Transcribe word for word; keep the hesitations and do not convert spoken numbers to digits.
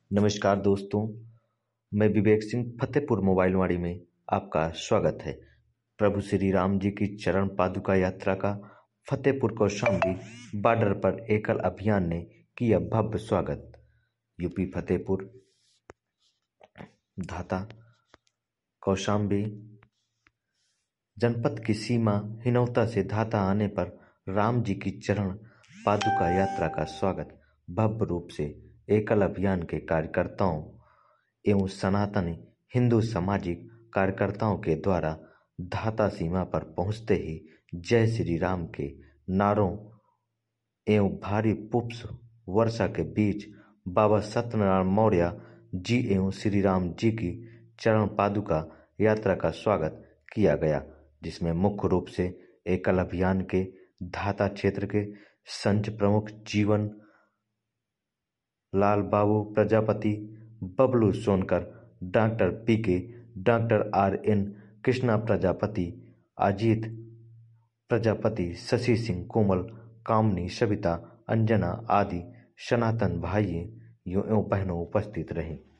नमस्कार दोस्तों, मैं विवेक सिंह फतेहपुर मोबाइल वाड़ी में आपका स्वागत है। प्रभु श्री राम जी की चरण पादुका यात्रा का फतेहपुर कौशाम्बी बॉर्डर पर एकल अभियान ने किया भव्य स्वागत। यूपी फतेहपुर धाता कौशाम्बी जनपद की सीमा हिनौता से धाता आने पर राम जी की चरण पादुका यात्रा का स्वागत भव्य रूप से एकल अभियान के कार्यकर्ताओं एवं सनातनी हिंदू सामाजिक कार्यकर्ताओं के द्वारा धाता सीमा पर पहुंचते ही जय श्री राम के नारों एवं भारी पुष्प वर्षा के बीच बाबा सत्यनारायण मौर्य जी एवं श्री राम जी की चरण पादुका यात्रा का स्वागत किया गया, जिसमें मुख्य रूप से एकल अभियान के धाता क्षेत्र के संच प्रमुख Jeevan Lal Babu Prajapati, Bablu Sonkar, doctor P K, doctor R N Krishna Prajapati, Ajit Prajapati, Shashi Singh Komal, Kamini, Savita, Anjana आदि सनातन भाइयों एवं बहनों उपस्थित रहे।